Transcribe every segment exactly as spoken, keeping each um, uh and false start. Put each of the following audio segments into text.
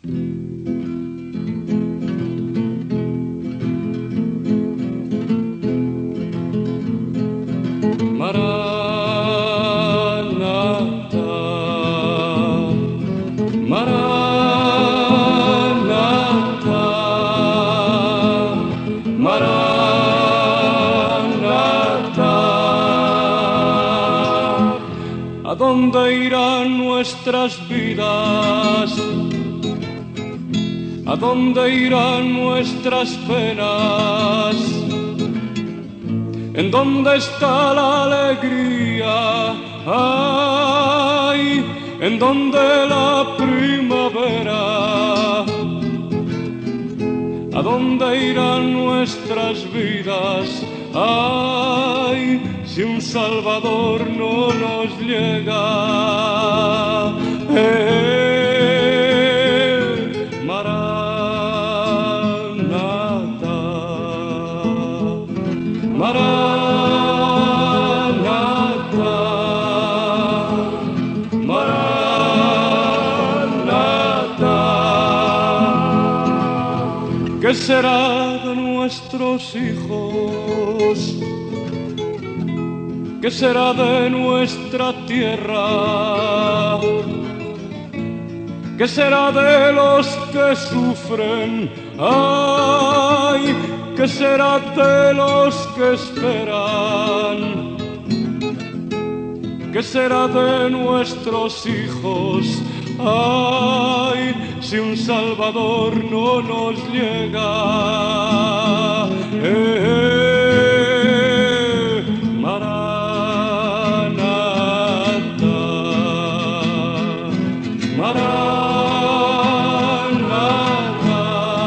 Maranatha, Maranatha, Maranatha. ¿A dónde irán nuestras vidas? ¿A dónde irán nuestras penas? ¿En dónde está la alegría? ¡Ay! ¿En dónde la primavera? ¿A dónde irán nuestras vidas? ¡Ay! Si un Salvador no nos llega. ¡Eh! Maranatha, Maranatha, Maranatha. ¿Qué será de nuestros hijos? ¿Qué será de nuestra tierra? ¿Qué será de los que sufren? ¡Ay! ¿Qué será de los que esperan? ¿Qué será de nuestros hijos? ¡Ay! Si un Salvador no nos llega. ¡Eh! Maranatha, Maranatha,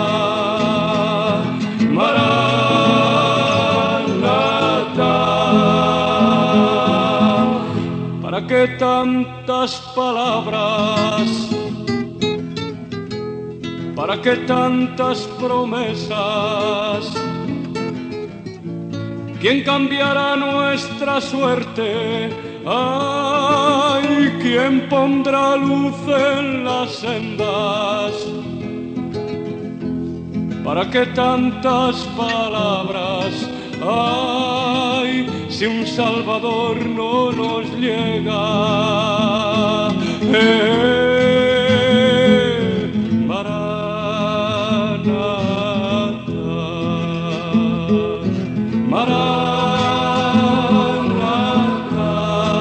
Maranatha. ¿Para qué tantas palabras? ¿Para qué tantas promesas? ¿Quién cambiará nuestra suerte? ¡Ay! ¿Quién pondrá luz en las sendas? ¿Para qué tantas palabras? ¡Ay! Si un Salvador no nos llega. ¡Eh! Maranatha, Maranatha,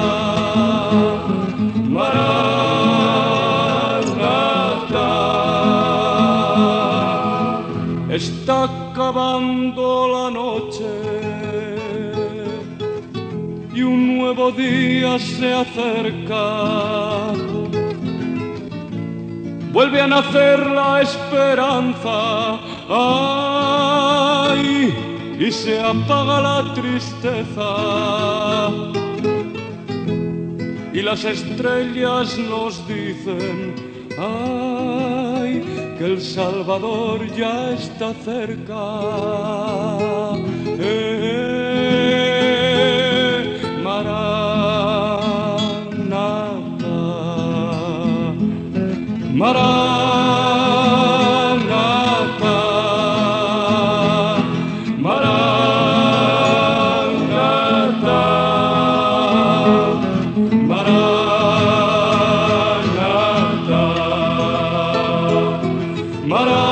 Maranatha. Está acabando la noche y un nuevo día se acerca. Vuelve a nacer la esperanza, ¡ay! Y se apaga la tristeza. Y las estrellas nos dicen, ¡ay! Que el Salvador ya está cerca. ¡Eh! Maranatha, Maranatha, Maranatha, Maranatha, Maranatha.